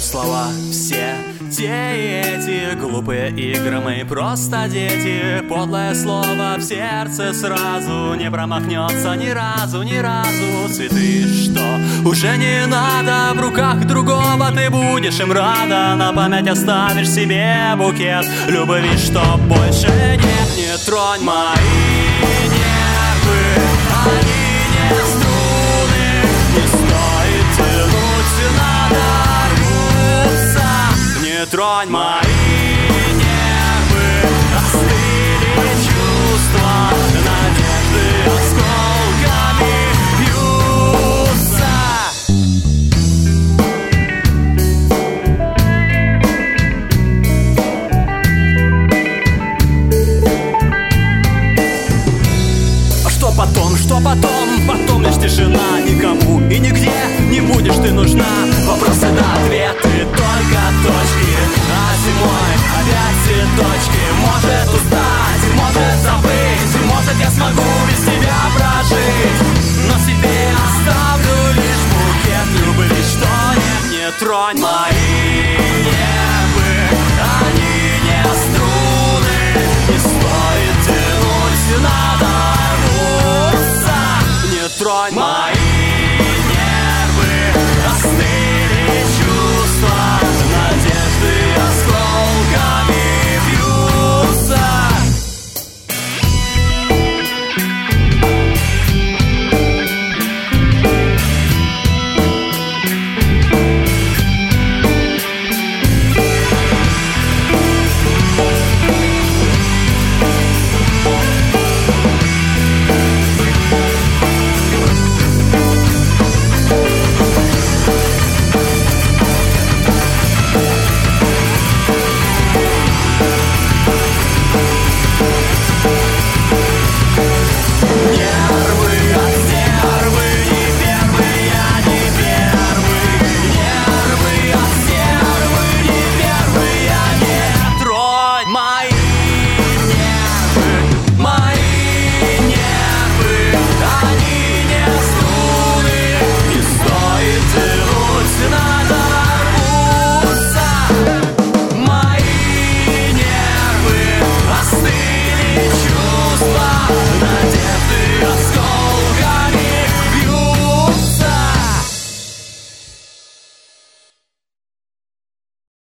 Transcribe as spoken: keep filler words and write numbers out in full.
слова все те и эти глупые игры, мы просто дети. Подлое слово в сердце сразу не промахнется ни разу, ни разу. Цветы, что уже не надо, в руках другого ты будешь им рада. На память оставишь себе букет любви, что больше нет. Не тронь мои нервы, они не струны, не стоит тянуть, надо рваться. Не тронь мои нервы, остыли чувства, надежды осколками бьются. А что потом, что потом? Потом лишь тишина, никому и нигде не будешь ты нужна. Вопросы да ответы, только точки. А зимой опять цветочки. Может устать, может забыть, может я смогу без тебя прожить. Но себе оставлю лишь букет любви, что нет. Не тронь мои нервы, они не струны, не стоит тянуть, надо рваться. Не тронь мои